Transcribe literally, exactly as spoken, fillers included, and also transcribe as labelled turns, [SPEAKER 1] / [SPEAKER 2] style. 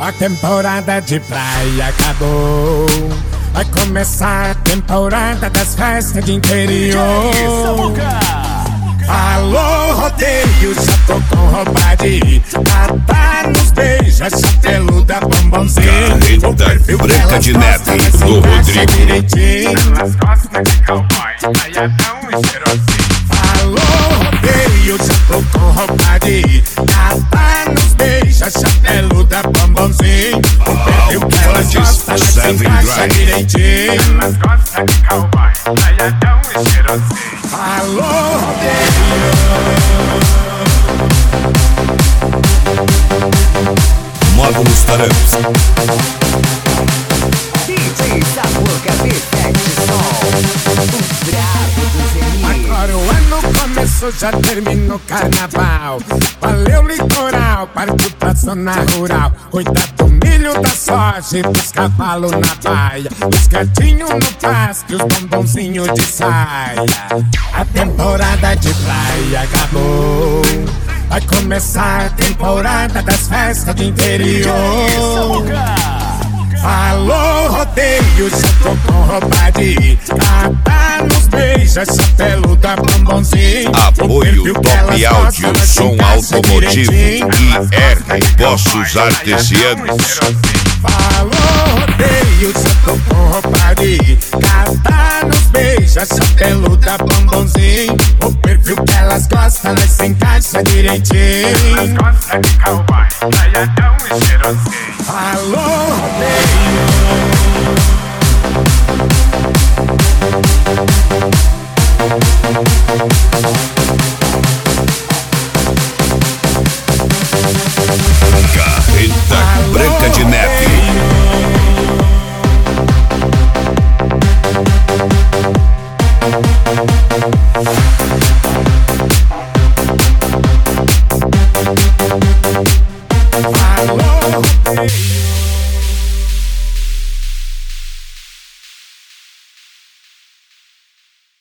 [SPEAKER 1] A temporada de praia acabou. Vai começar a temporada das festas de interior. Alô, rodeio, já tô com roupa de ir. Tata nos beija, chapeluda, bombonzinho.
[SPEAKER 2] Carreta Branca de Neve do Rodrigo.
[SPEAKER 1] Elas gostam de cowboy, saiadão e cheirosinho. Alô, rodeio, já tô com roupa de ir. Tata nos beija, chapeluda, bombonzinho. O perfil que elas gostam, elas se encaixa direitinho. Elas gostam de cowboy, saiadão e cheirosinho. Alô, rodeio.
[SPEAKER 2] Modo nos tarampos.
[SPEAKER 3] D J Samuca Perfect Som, o brabo dos remixes.
[SPEAKER 1] Agora o ano começou, já terminou o carnaval. Valeu litoral, partiu pra zona rural. Cuidar do milho, da soja e dos cavalos na baia. Os gatinhos no pasto e os bombonzinhos de saia. A temporada de praia acabou. Vai começar a temporada das festas de interior. Alô, rodeio, já tô com roupa de ir. Tata nos beija, chapeluda, bombonzinho.
[SPEAKER 2] Apoio Top Áudio, som automotivo e R Postos Artesianos.
[SPEAKER 1] Alô, rodeio, já tô com roupa de ir. Tata nos beija, chapeluda, bombonzinho. O perfil que elas gostam, elas se encaixa direitinho. Elas gostam de cowboy, saiadão e cheirosinho. Alô, rodeio.
[SPEAKER 2] Carreta Branca de Neve.
[SPEAKER 1] Alô, rodeio.